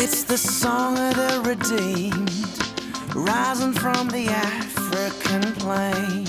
It's the song of the redeemed, rising from the African plain.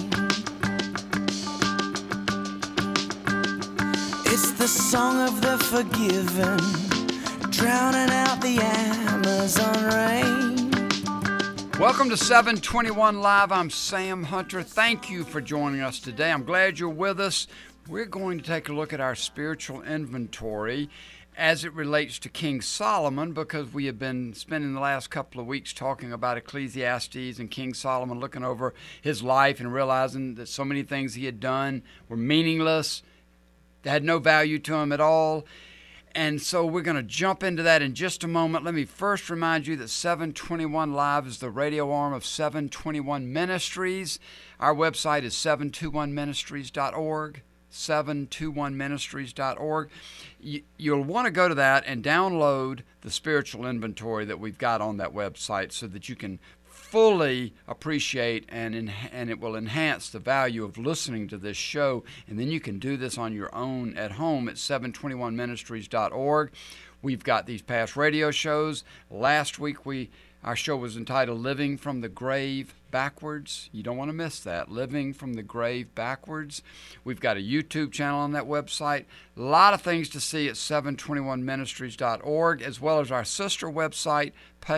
It's the song of the forgiven, drowning out the Amazon rain. Welcome to 721 Live. I'm Sam Hunter. Thank you for joining us today. I'm glad you're with us. We're going to take a look at our spiritual inventory as it relates to King Solomon, because we have been spending the last couple of weeks talking about Ecclesiastes and King Solomon, looking over his life and realizing that so many things he had done were meaningless, they had no value to him at all. And so we're going to jump into that in just a moment. Let me first remind you that 721 Live is the radio arm of 721 Ministries. Our website is 721ministries.org. 721ministries.org. You'll want to go to that and download the spiritual inventory that we've got on that website so that you can fully appreciate and it will enhance the value of listening to this show. And then you can do this on your own at home at 721ministries.org. We've got these past radio shows. Last week our show was entitled Living from the Grave Backwards. You don't want to miss that, Living from the Grave Backwards. We've got a YouTube channel on that website. A lot of things to see at 721ministries.org, as well as our sister website,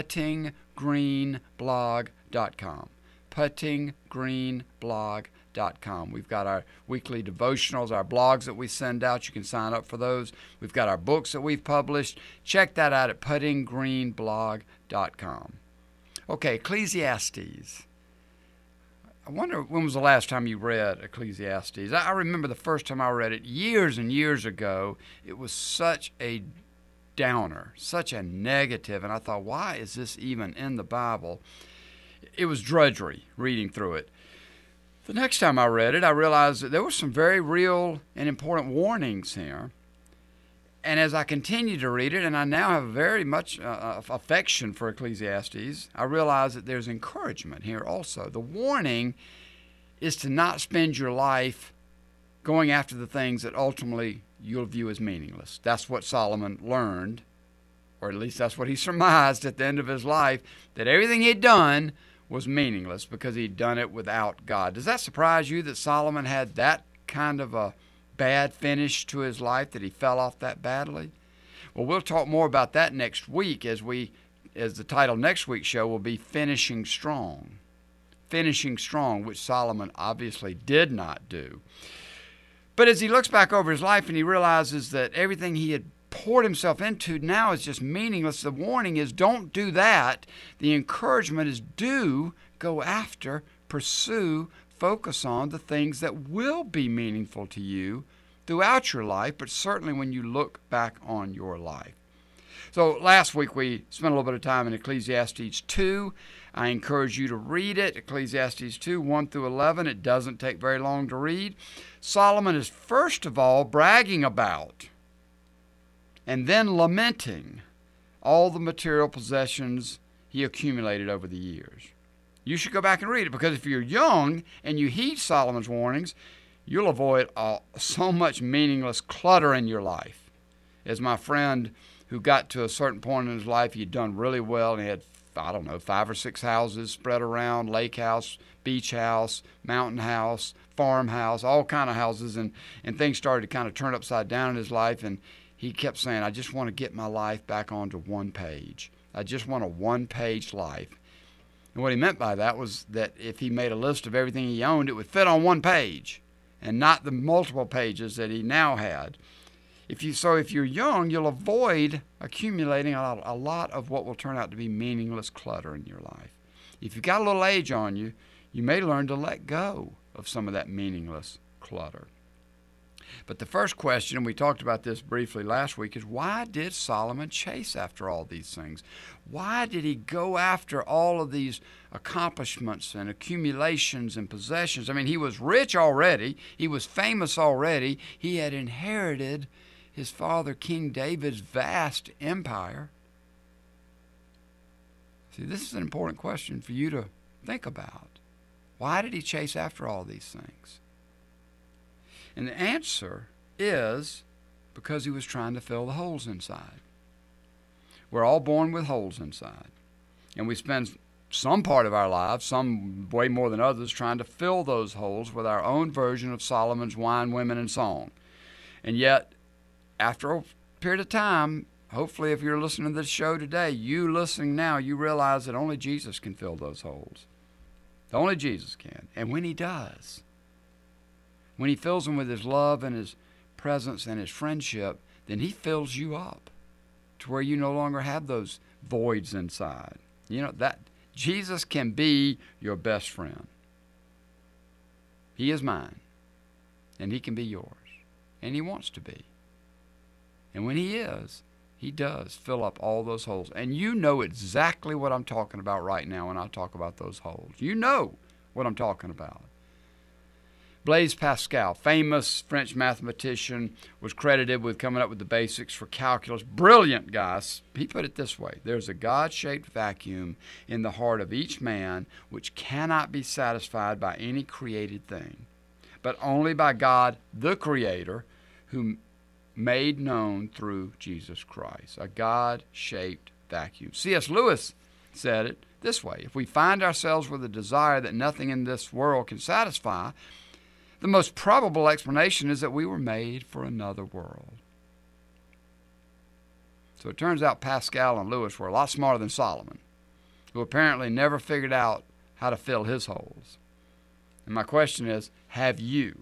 puttinggreenblog.com. puttinggreenblog.com. We've got our weekly devotionals, our blogs that we send out. You can sign up for those. We've got our books that we've published. Check that out at puttinggreenblog.com. Okay, Ecclesiastes. I wonder when was the last time you read Ecclesiastes. I remember the first time I read it years and years ago. It was such a downer, such a negative, and I thought, why is this even in the Bible? It was drudgery reading through it. The next time I read it, I realized that there were some very real and important warnings here. And as I continue to read it, and I now have very much affection for Ecclesiastes, I realize that there's encouragement here also. The warning is to not spend your life going after the things that ultimately you'll view as meaningless. That's what Solomon learned, or at least that's what he surmised at the end of his life, that everything he'd done was meaningless because he'd done it without God. Does that surprise you that Solomon had that kind of a bad finish to his life, that he fell off that badly? Well, we'll talk more about that next week as the title next week's show will be Finishing Strong. Finishing Strong, which Solomon obviously did not do. But as he looks back over his life and he realizes that everything he had poured himself into now is just meaningless, the warning is don't do that. The encouragement is do go after, pursue, focus on the things that will be meaningful to you throughout your life, but certainly when you look back on your life. So last week we spent a little bit of time in Ecclesiastes 2. I encourage you to read it, Ecclesiastes 2, 1 through 11. It doesn't take very long to read. Solomon is first of all bragging about and then lamenting all the material possessions he accumulated over the years. You should go back and read it, because if you're young and you heed Solomon's warnings, you'll avoid so much meaningless clutter in your life. As my friend who got to a certain point in his life, he'd done really well, and he had, 5 or 6 houses spread around, lake house, beach house, mountain house, farmhouse, all kind of houses, and things started to kind of turn upside down in his life, and he kept saying, I just want to get my life back onto one page. I just want a one-page life. And what he meant by that was that if he made a list of everything he owned, it would fit on one page and not the multiple pages that he now had. If you're young, you'll avoid accumulating a lot of what will turn out to be meaningless clutter in your life. If you've got a little age on you, you may learn to let go of some of that meaningless clutter. But the first question, and we talked about this briefly last week, is why did Solomon chase after all these things? Why did he go after all of these accomplishments and accumulations and possessions? I mean, he was rich already. He was famous already. He had inherited his father King David's vast empire. See, this is an important question for you to think about. Why did he chase after all these things? And the answer is because he was trying to fill the holes inside. We're all born with holes inside. And we spend some part of our lives, some way more than others, trying to fill those holes with our own version of Solomon's wine, women, and song. And yet, after a period of time, hopefully if you're listening to this show today, you listening now, you realize that only Jesus can fill those holes. Only Jesus can. And when he does, when he fills them with his love and his presence and his friendship, then he fills you up to where you no longer have those voids inside. You know, that Jesus can be your best friend. He is mine, and he can be yours, and he wants to be. And when he is, he does fill up all those holes. And you know exactly what I'm talking about right now when I talk about those holes. You know what I'm talking about. Blaise Pascal, famous French mathematician, was credited with coming up with the basics for calculus. Brilliant guy. He put it this way: there's a God-shaped vacuum in the heart of each man which cannot be satisfied by any created thing, but only by God, the Creator, who made known through Jesus Christ. A God-shaped vacuum. C.S. Lewis said it this way: if we find ourselves with a desire that nothing in this world can satisfy, the most probable explanation is that we were made for another world. So it turns out Pascal and Lewis were a lot smarter than Solomon, who apparently never figured out how to fill his holes. And my question is, have you?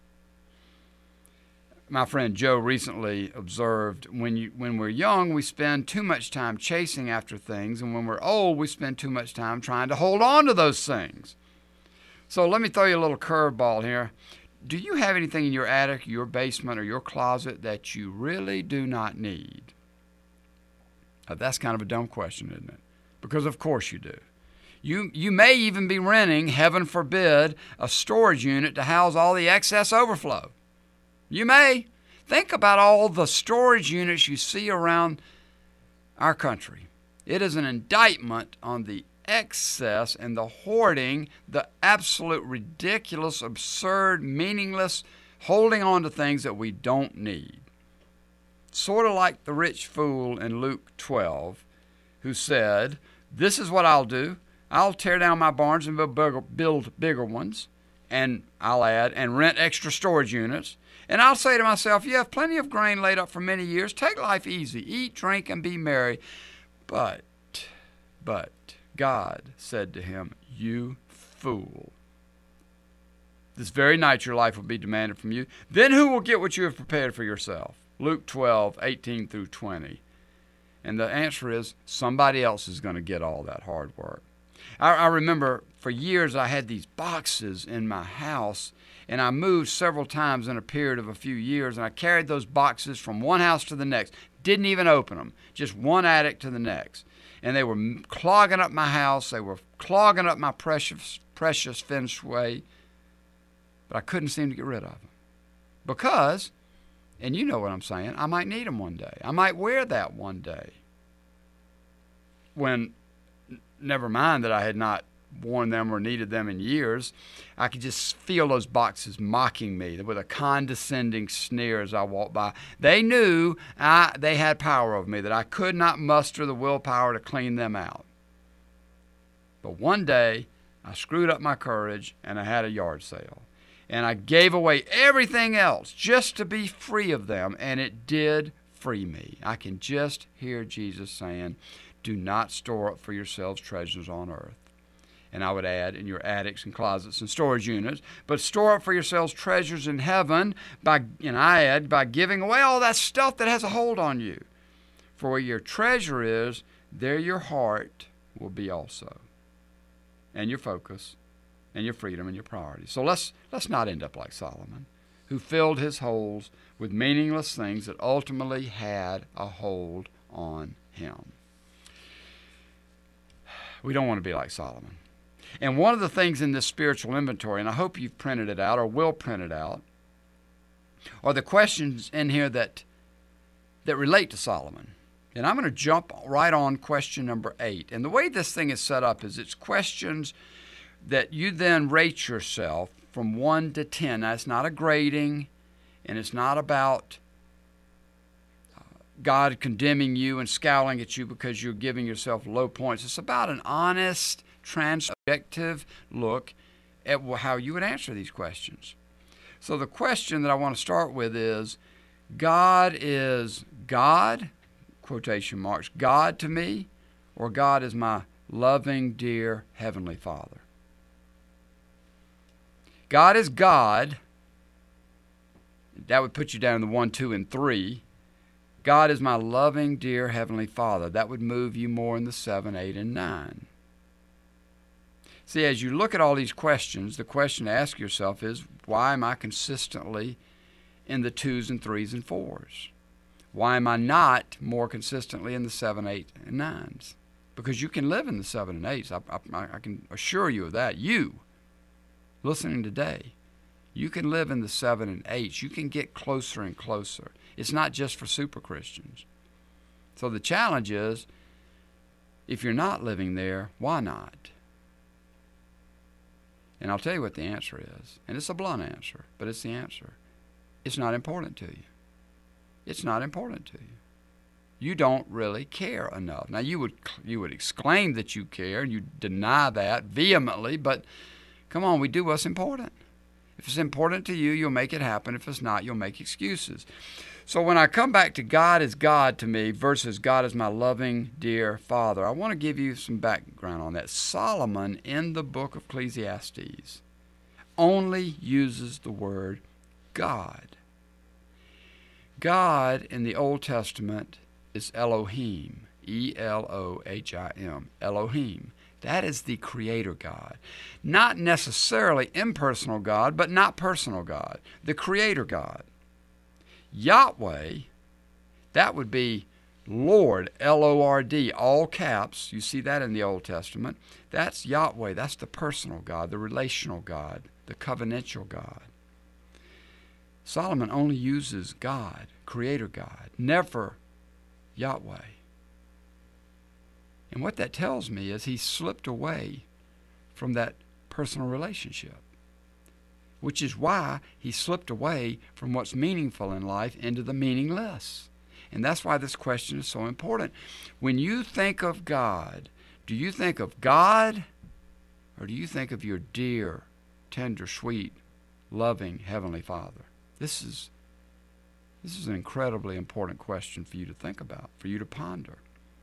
My friend Joe recently observed, when we're young, we spend too much time chasing after things, and when we're old, we spend too much time trying to hold on to those things. So let me throw you a little curveball here. Do you have anything in your attic, your basement, or your closet that you really do not need? That's kind of a dumb question, isn't it? Because of course you do. You may even be renting, heaven forbid, a storage unit to house all the excess overflow. You may. Think about all the storage units you see around our country. It is an indictment on the excess and the hoarding, the absolute ridiculous, absurd, meaningless holding on to things that we don't need. Sort of like the rich fool in Luke 12 who said, this is what I'll do. I'll tear down my barns and build bigger ones, and I'll add, and rent extra storage units. And I'll say to myself, you have plenty of grain laid up for many years. Take life easy. Eat, drink, and be merry. But God said to him, you fool. This very night your life will be demanded from you. Then who will get what you have prepared for yourself? Luke 12:18 through 20. And the answer is somebody else is going to get all that hard work. I remember for years I had these boxes in my house, and I moved several times in a period of a few years, and I carried those boxes from one house to the next. Didn't even open them, just one attic to the next. And they were clogging up my house. They were clogging up my precious feng shui. But I couldn't seem to get rid of them. Because, and you know what I'm saying, I might need them one day. I might wear that one day. When, never mind that I had not worn them or needed them in years, I could just feel those boxes mocking me with a condescending sneer as I walked by. They knew they had power over me, that I could not muster the willpower to clean them out. But one day, I screwed up my courage and I had a yard sale. And I gave away everything else just to be free of them, and it did free me. I can just hear Jesus saying, do not store up for yourselves treasures on earth. And I would add, in your attics and closets and storage units, but store up for yourselves treasures in heaven, by giving away all that stuff that has a hold on you. For where your treasure is, there your heart will be also. And your focus, and your freedom, and your priorities. So let's not end up like Solomon, who filled his holes with meaningless things that ultimately had a hold on him. We don't want to be like Solomon. And one of the things in this spiritual inventory, and I hope you've printed it out or will print it out, are the questions in here that relate to Solomon. And I'm going to jump right on question number 8. And the way this thing is set up is it's questions that you then rate yourself from 1 to 10. Now, it's not a grading, and it's not about God condemning you and scowling at you because you're giving yourself low points. It's about an honest, objective look at how you would answer these questions. So the question that I want to start with is, God is God, quotation marks, God to me, or God is my loving, dear Heavenly Father? God is God. That would put you down in the 1, 2, and 3. God is my loving, dear Heavenly Father. That would move you more in the 7, 8, and 9. See, as you look at all these questions, the question to ask yourself is, why am I consistently in the 2s and 3s and 4s? Why am I not more consistently in the 7, 8, and 9s? Because you can live in the 7 and 8s. I can assure you of that. You, listening today, you can live in the 7 and 8s. You can get closer and closer. It's not just for super Christians. So the challenge is, if you're not living there, why not? And I'll tell you what the answer is. And it's a blunt answer, but it's the answer. It's not important to you. It's not important to you. You don't really care enough. Now, you would exclaim that you care, and you deny that vehemently, but come on, we do what's important. If it's important to you, you'll make it happen. If it's not, you'll make excuses. So when I come back to God is God to me versus God is my loving, dear Father, I want to give you some background on that. Solomon, in the book of Ecclesiastes, only uses the word God. God in the Old Testament is Elohim, Elohim, Elohim. That is the Creator God. Not necessarily impersonal God, but not personal God. The Creator God. Yahweh, that would be Lord, L-O-R-D, all caps. You see that in the Old Testament. That's Yahweh. That's the personal God, the relational God, the covenantal God. Solomon only uses God, Creator God, never Yahweh. And what that tells me is he slipped away from that personal relationship, which is why he slipped away from what's meaningful in life into the meaningless. And that's why this question is so important. When you think of God, do you think of God, or do you think of your dear, tender, sweet, loving Heavenly Father? This is an incredibly important question for you to think about, for you to ponder.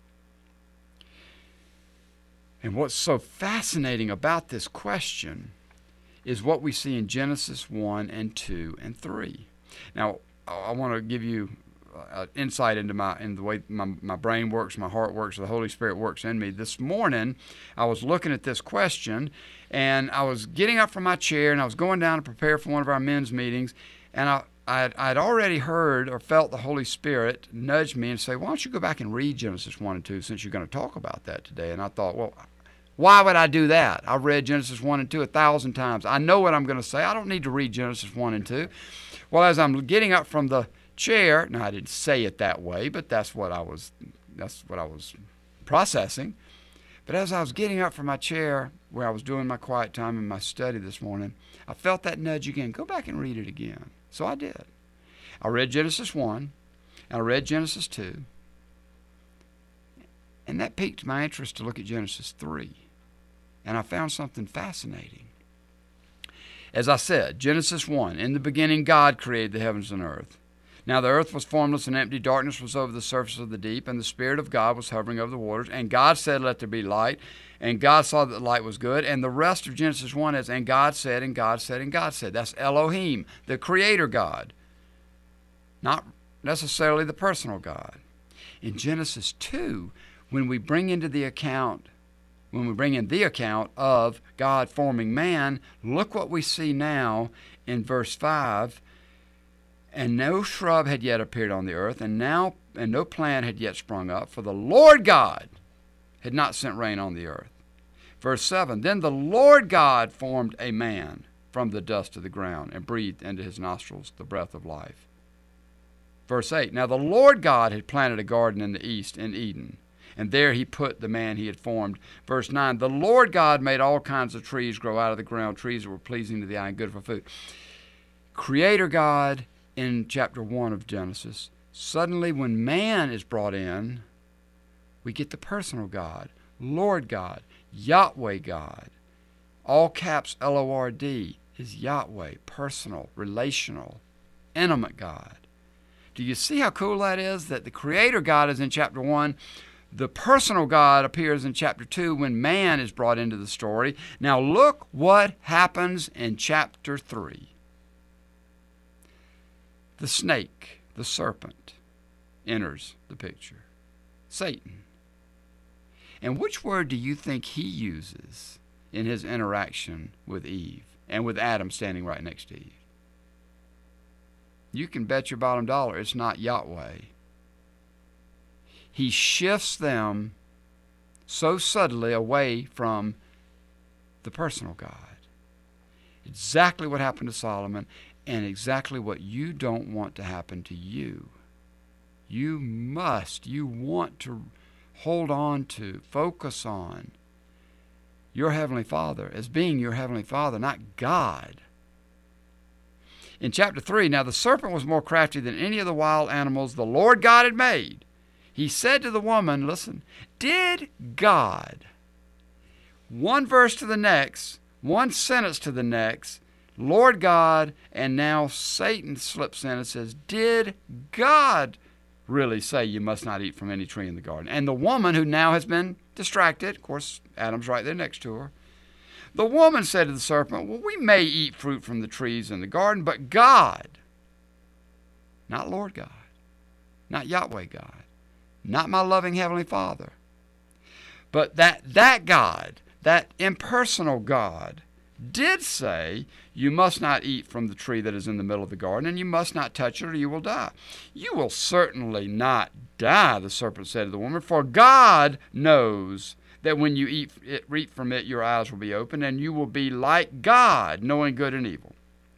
And what's so fascinating about this question is what we see in Genesis 1 and 2 and 3. Now, I want to give you insight into the way my brain works, my heart works, the Holy Spirit works in me. This morning, I was looking at this question, and I was getting up from my chair, and I was going down to prepare for one of our men's meetings, and I'd already heard or felt the Holy Spirit nudge me and say, why don't you go back and read Genesis 1 and 2 since you're going to talk about that today? And I thought, well, why would I do that? I've read Genesis 1 and 2 1,000 times. I know what I'm going to say. I don't need to read Genesis 1 and 2. Well, as I'm getting up from the chair, now I didn't say it that way, but that's what I was processing. But as I was getting up from my chair where I was doing my quiet time in my study this morning, I felt that nudge again. Go back and read it again. So I did. I read Genesis 1, and I read Genesis 2, and that piqued my interest to look at Genesis 3. And I found something fascinating. As I said, Genesis 1, in the beginning God created the heavens and earth. Now the earth was formless and empty, darkness was over the surface of the deep, and the Spirit of God was hovering over the waters. And God said, let there be light. And God saw that the light was good. And the rest of Genesis 1 is, and God said, and God said, and God said. That's Elohim, the Creator God. Not necessarily the personal God. In Genesis 2, when we bring in the account of God forming man, look what we see now in verse 5. And no shrub had yet appeared on the earth, and no plant had yet sprung up, for the Lord God had not sent rain on the earth. Verse 7, then the Lord God formed a man from the dust of the ground and breathed into his nostrils the breath of life. Verse 8, now the Lord God had planted a garden in the east in Eden, and there he put the man he had formed. Verse 9, the Lord God made all kinds of trees grow out of the ground, trees that were pleasing to the eye and good for food. Creator God in chapter 1 of Genesis, Suddenly, when man is brought in, we get the personal God, Lord God, Yahweh God. All caps Lord is Yahweh, personal, relational, intimate God. Do you see how cool that is? That the Creator God is in chapter 1. The personal God appears in chapter 2 when man is brought into the story. Now look what happens in chapter 3. The snake, the serpent, enters the picture. Satan. And which word do you think he uses in his interaction with Eve and with Adam standing right next to Eve? You can bet your bottom dollar it's not Yahweh. He shifts them so subtly away from the personal God. Exactly what happened to Solomon, and exactly what you don't want to happen to you. You want to hold on to, focus on your Heavenly Father as being your Heavenly Father, not God. In chapter 3, now the serpent was more crafty than any of the wild animals the Lord God had made. He said to the woman, listen, did God, one verse to the next, one sentence to the next, Lord God, and now Satan slips in and says, did God really say you must not eat from any tree in the garden? And the woman, who now has been distracted, of course, Adam's right there next to her, the woman said to the serpent, well, we may eat fruit from the trees in the garden, but God, not Lord God, not Yahweh God, not my loving Heavenly Father, but that God, that impersonal God, did say, you must not eat from the tree that is in the middle of the garden, and you must not touch it, or you will die. You will certainly not die, the serpent said to the woman, for God knows that when you eat from it, your eyes will be opened, and you will be like God, knowing good and evil.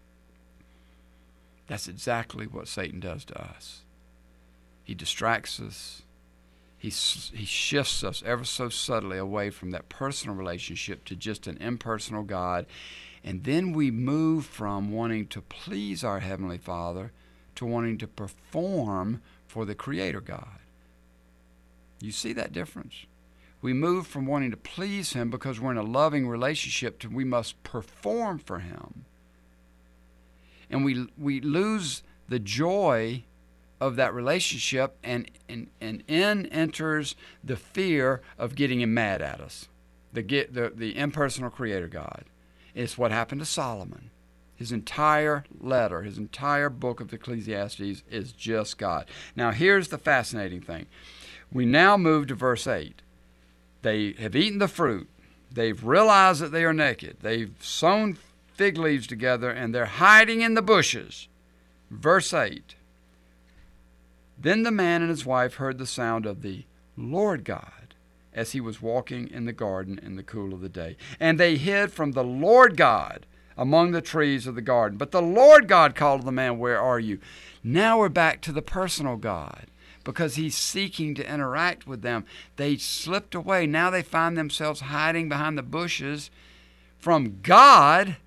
That's exactly what Satan does to us. He distracts us. He shifts us ever so subtly away from that personal relationship to just an impersonal God. And then we move from wanting to please our Heavenly Father to wanting to perform for the Creator God. You see that difference? We move from wanting to please Him because we're in a loving relationship to we must perform for Him. And we lose the joy of that relationship, and in enters the fear of getting Him mad at us, the impersonal Creator God. It's what happened to Solomon. His entire letter, his entire book of Ecclesiastes is just God. Now here's the fascinating thing. We now move to verse 8. They have eaten the fruit. They've realized that they are naked. They've sewn fig leaves together, and they're hiding in the bushes. Verse 8. Then the man and his wife heard the sound of the Lord God as he was walking in the garden in the cool of the day. And they hid from the Lord God among the trees of the garden. But the Lord God called to the man, where are you? Now we're back to the personal God, because He's seeking to interact with them. They slipped away. Now they find themselves hiding behind the bushes from God.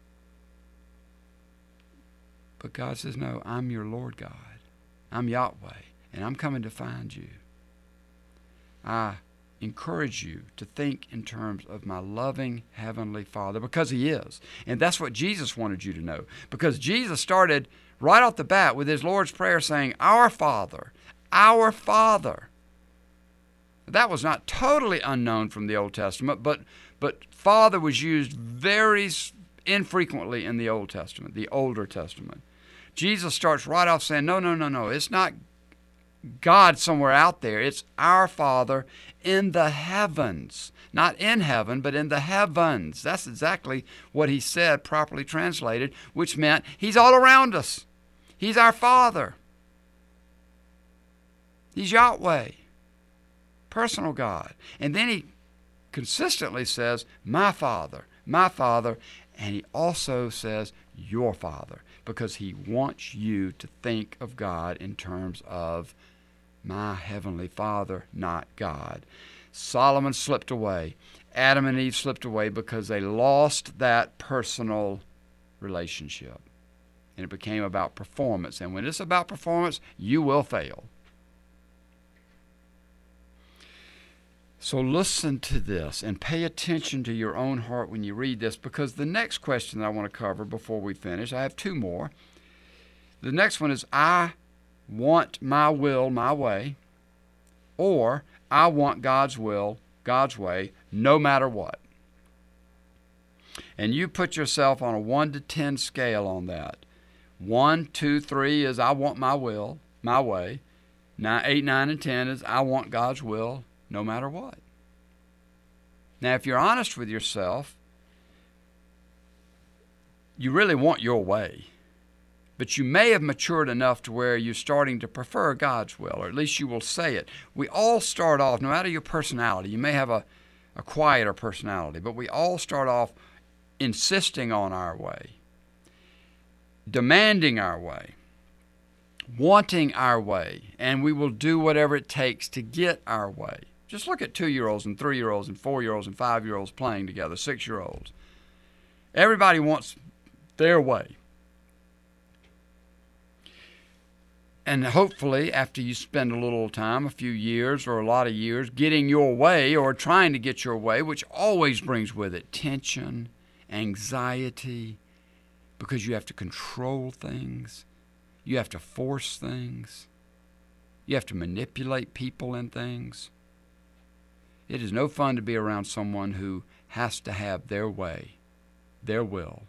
But God says, no, I'm your Lord God. I'm Yahweh, and I'm coming to find you. I encourage you to think in terms of my loving Heavenly Father, because He is. And that's what Jesus wanted you to know, because Jesus started right off the bat with His Lord's Prayer saying, Our Father, our Father. That was not totally unknown from the Old Testament, but Father was used very infrequently in the Old Testament, the Older Testament. Jesus starts right off saying, no. It's not God somewhere out there. It's our Father in the heavens. Not in heaven, but in the heavens. That's exactly what He said, properly translated, which meant He's all around us. He's our Father. He's Yahweh, personal God. And then He consistently says, my Father, and He also says, your Father, because He wants you to think of God in terms of my Heavenly Father, not God. Solomon slipped away. Adam and Eve slipped away because they lost that personal relationship. And it became about performance. And when it's about performance, you will fail. So listen to this and pay attention to your own heart when you read this, because the next question that I want to cover before we finish, I have two more. The next one is, I want my will my way, or I want God's will God's way no matter what. And you put yourself on a 1 to 10 scale on that. 1, 2, 3 is I want my will my way. 8, 9, and 10 is I want God's will no matter what. Now, if you're honest with yourself, you really want your way. But you may have matured enough to where you're starting to prefer God's will, or at least you will say it. We all start off, no matter your personality, you may have a quieter personality, but we all start off insisting on our way, demanding our way, wanting our way, and we will do whatever it takes to get our way. Just look at 2-year-olds and 3-year-olds and 4-year-olds and 5-year-olds playing together, 6-year-olds. Everybody wants their way. And hopefully, after you spend a little time, a few years or a lot of years, getting your way or trying to get your way, which always brings with it tension, anxiety, because you have to control things, you have to force things, you have to manipulate people and things. It is no fun to be around someone who has to have their way, their will.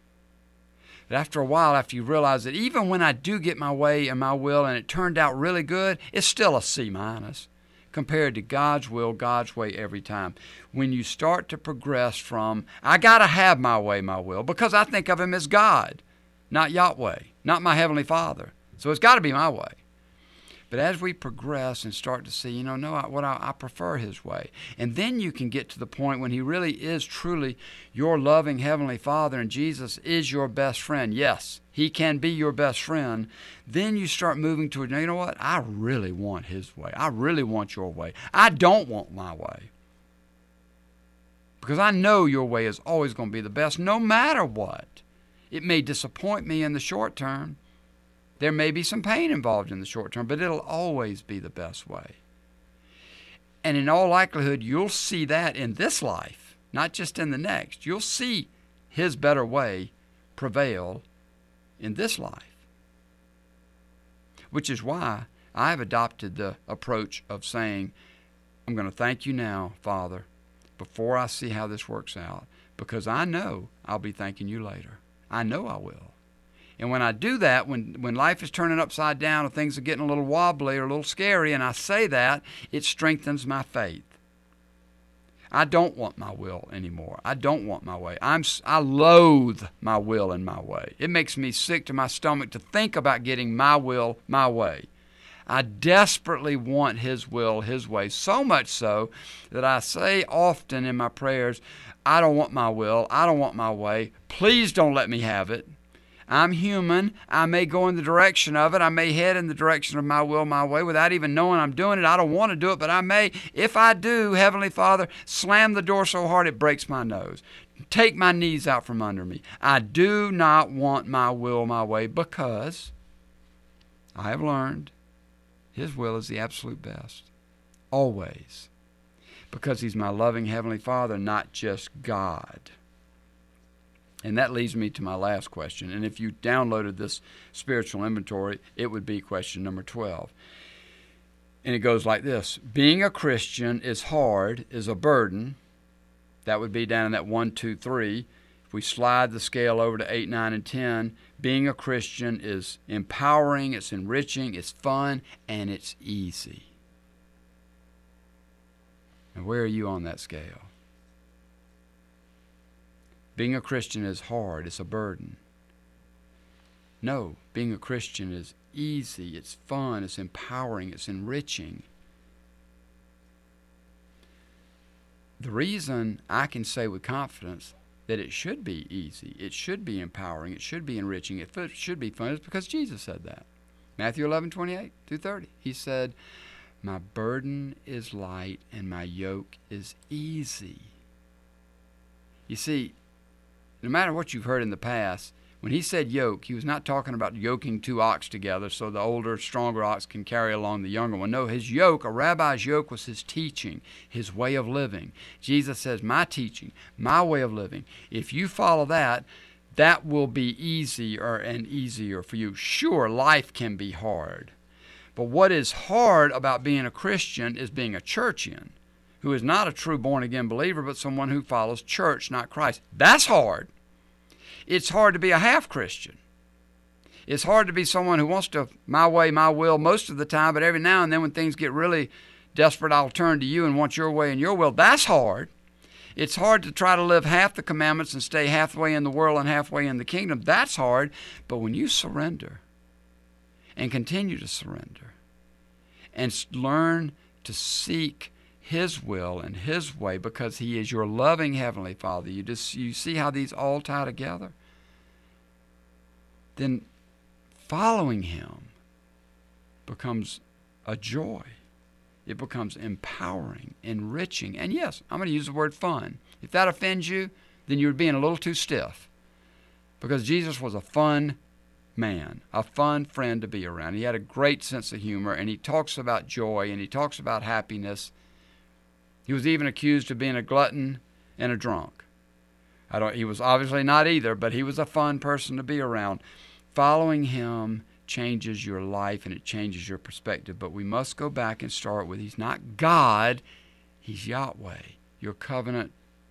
But after a while, after you realize that even when I do get my way and my will and it turned out really good, it's still a C- compared to God's will, God's way every time. When you start to progress from, I got to have my way, my will, because I think of Him as God, not Yahweh, not my Heavenly Father. So it's got to be my way. But as we progress and start to see, I prefer His way. And then you can get to the point when He really is truly your loving Heavenly Father and Jesus is your best friend. Yes, He can be your best friend. Then you start moving toward, you know what? I really want His way. I really want your way. I don't want my way. Because I know your way is always going to be the best no matter what. It may disappoint me in the short term. There may be some pain involved in the short term, but it'll always be the best way. And in all likelihood, you'll see that in this life, not just in the next. You'll see His better way prevail in this life. Which is why I've adopted the approach of saying, I'm going to thank you now, Father, before I see how this works out, because I know I'll be thanking you later. I know I will. And when I do that, when life is turning upside down or things are getting a little wobbly or a little scary, and I say that, it strengthens my faith. I don't want my will anymore. I don't want my way. I loathe my will and my way. It makes me sick to my stomach to think about getting my will my way. I desperately want His will, His way, so much so that I say often in my prayers, I don't want my will, I don't want my way. Please don't let me have it. I'm human. I may go in the direction of it. I may head in the direction of my will, my way, without even knowing I'm doing it. I don't want to do it, but I may. If I do, Heavenly Father, slam the door so hard it breaks my nose. Take my knees out from under me. I do not want my will, my way, because I have learned His will is the absolute best. Always. Because He's my loving Heavenly Father, not just God. And that leads me to my last question. And if you downloaded this spiritual inventory, it would be question number 12. And it goes like this. Being a Christian is hard, is a burden. That would be down in that 1, 2, 3. If we slide the scale over to 8, 9, and 10, being a Christian is empowering, it's enriching, it's fun, and it's easy. And where are you on that scale? Being a Christian is hard, it's a burden. No, being a Christian is easy, it's fun, it's empowering, it's enriching. The reason I can say with confidence that it should be easy, it should be empowering, it should be enriching, it should be fun is because Jesus said that. Matthew 11:28-30. He said, my burden is light and my yoke is easy. You see, no matter what you've heard in the past, When he said yoke, he was not talking about yoking two ox together so the older, stronger ox can carry along the younger one. No, his yoke, a rabbi's yoke, was his teaching, his way of living. Jesus says, my teaching, my way of living, if you follow that, that will be easier and easier for you. Sure, life can be hard. But what is hard about being a Christian is being a churchian, who is not a true born-again believer, but someone who follows church, not Christ. That's hard. It's hard to be a half-Christian. It's hard to be someone who wants to, my way, my will, most of the time, but every now and then when things get really desperate, I'll turn to you and want your way and your will. That's hard. It's hard to try to live half the commandments and stay halfway in the world and halfway in the kingdom. That's hard. But when you surrender and continue to surrender and learn to seek His will and His way because He is your loving Heavenly Father, you see how these all tie together? Then following Him becomes a joy. It becomes empowering, enriching, and yes, I'm going to use the word fun. If that offends you, then you're being a little too stiff. Because Jesus was a fun man, a fun friend to be around. He had a great sense of humor, and he talks about joy, and he talks about happiness. He was even accused of being a glutton and a drunk. He was obviously not either, but he was a fun person to be around. Following him changes your life and it changes your perspective. But we must go back and start with He's not God, He's Yahweh, your covenant,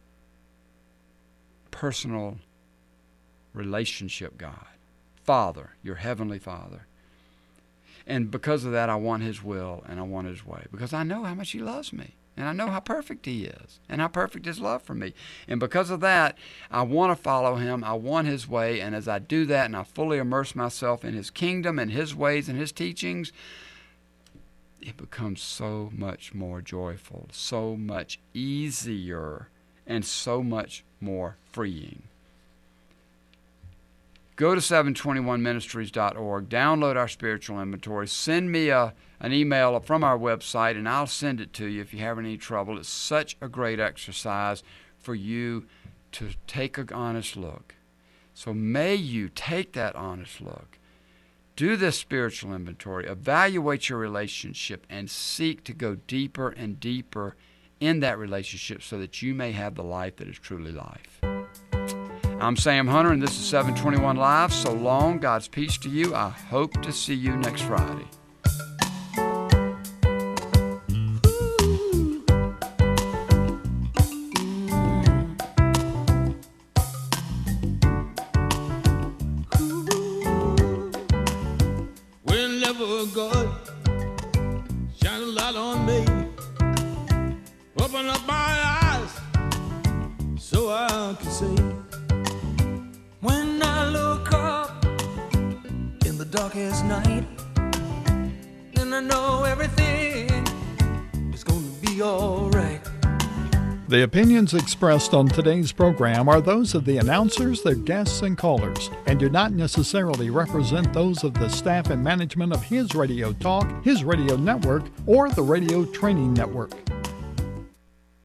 personal relationship God. Father, your Heavenly Father. And because of that, I want His will and I want His way. Because I know how much He loves me. And I know how perfect He is and how perfect His love for me. And because of that, I want to follow Him. I want His way. And as I do that and I fully immerse myself in His kingdom and His ways and His teachings, it becomes so much more joyful, so much easier, and so much more freeing. Go to 721ministries.org, download our spiritual inventory, send me an email from our website, and I'll send it to you if you have any trouble. It's such a great exercise for you to take an honest look. So may you take that honest look. Do this spiritual inventory, evaluate your relationship, and seek to go deeper and deeper in that relationship so that you may have the life that is truly life. I'm Sam Hunter, and this is 721 Live. So long. God's peace to you. I hope to see you next Friday. Whenever God shine a light on me, open up my eyes so I can see. When I look up in the darkest night, then I know everything is going to be all right. The opinions expressed on today's program are those of the announcers, their guests, and callers, and do not necessarily represent those of the staff and management of His Radio Talk, His Radio Network, or the Radio Training Network.